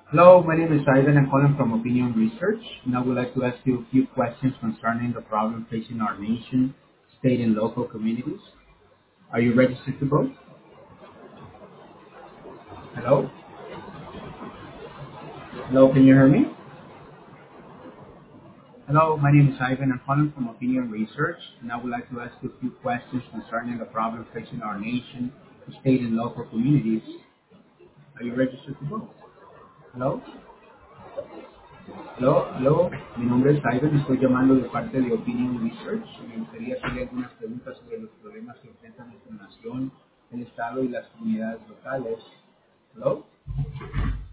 Hello, my name is Ivan. I'm calling from Opinion Research, and I would like to ask you a few questions concerning the problem facing our nation, state, and local communities. Are you registered to vote? Hello? Hello, can you hear me? Hello, my name is Ivan. I'm calling from Opinion Research, and I would like to ask you a few questions concerning the problem facing our nation, state, and local communities. Are you registered to vote? Hello? Hello, mi nombre es Ivan, estoy llamando de parte de Opinion Research. Me gustaría hacerle algunas preguntas sobre los problemas que enfrenta nuestra nación, el Estado y las comunidades locales. Hello?